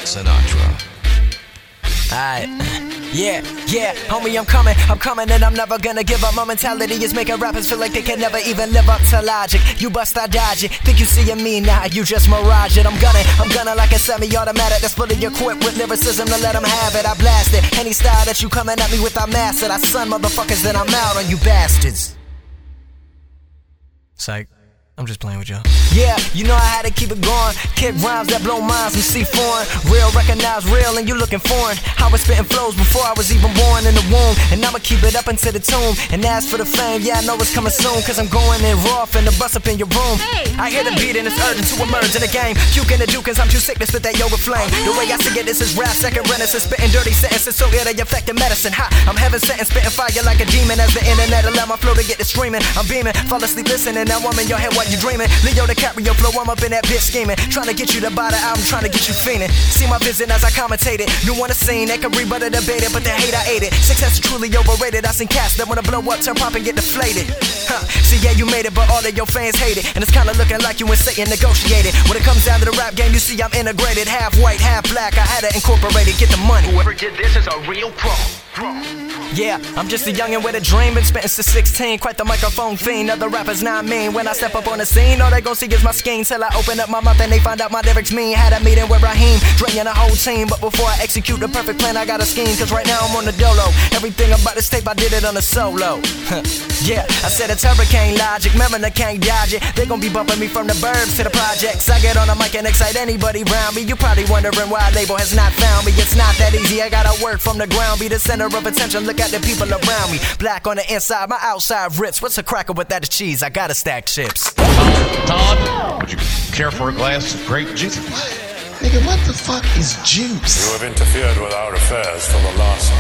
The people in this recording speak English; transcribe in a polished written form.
Sinatra. Alright. Yeah, homie, I'm coming and I'm never gonna give up. My mentality is making rappers feel like they can never even live up to logic. You bust, I dodge it. Think you see me now, you just mirage it. I'm gunning like a semi-automatic that's fully equipped with lyricism to let them have it. I blast it. Any style that you coming at me with, I master it. I son motherfuckers, then I'm out on you bastards. Psych. I'm just playing with y'all. Yeah, you know I had to keep it going. Kick rhymes that blow minds from C4. Real, recognize real, and you looking foreign. I was spitting flows before I was even born in the womb, and I'ma keep it up into the tomb. And as for the fame, yeah, I know it's coming soon, cause I'm going in raw, finna bust up in your room. I hear the beat and it's urgent to emerge in the game. Puking the Dukins, I'm too sick to spit that yoga flame. The way I see it, this is rap, second renaissance. Spitting dirty sentences so ill they affecting medicine. Ha, I'm heaven sent and spitting fire like a demon. As the internet allow my flow to get to streaming, I'm beaming, fall asleep listening. Now I'm in your head while you dreaming. Leo DiCaprio flow, I'm up in that bitch scheming. Trying to get you to buy the album, trying to get you fiending. See my vision as I commentated. You want a scene, they can rebut or debate it, but the hate I ate it. Success is truly overrated. I seen cats that wanna blow up, turn pop and get deflated. See, yeah, you made it, but all of your fans hate it. And it's kinda looking like you and Satan negotiated. When it comes down to the rap game, you see I'm integrated. Half white, half black, I had to incorporate it, get the money. Whoever did this is a real pro. Yeah, I'm just a youngin' with a dream, been spittin' since 16, quite the microphone fiend. Other rappers not mean. When I step up on the scene, all they gon' see is my scheme. Till I open up my mouth and they find out my lyrics mean. Had a meeting with Raheem, draining the whole team. But before I execute the perfect plan, I got a scheme. Cause right now I'm on the dolo. Everything about this tape, I did it on the solo. Yeah, I said it's hurricane logic, remember I can't dodge it. They gon' be bumping me from the burbs to the projects. I get on the mic and excite anybody round me. You probably wondering why a label has not found me. It's not that easy, I gotta work from the ground. Be the center of attention, look at the people around me. Black on the inside, my outside rips. What's a cracker without the cheese? I gotta stack chips. Todd, would you care for a glass of grape juice? Nigga, what the fuck is juice? You have interfered with our affairs for the last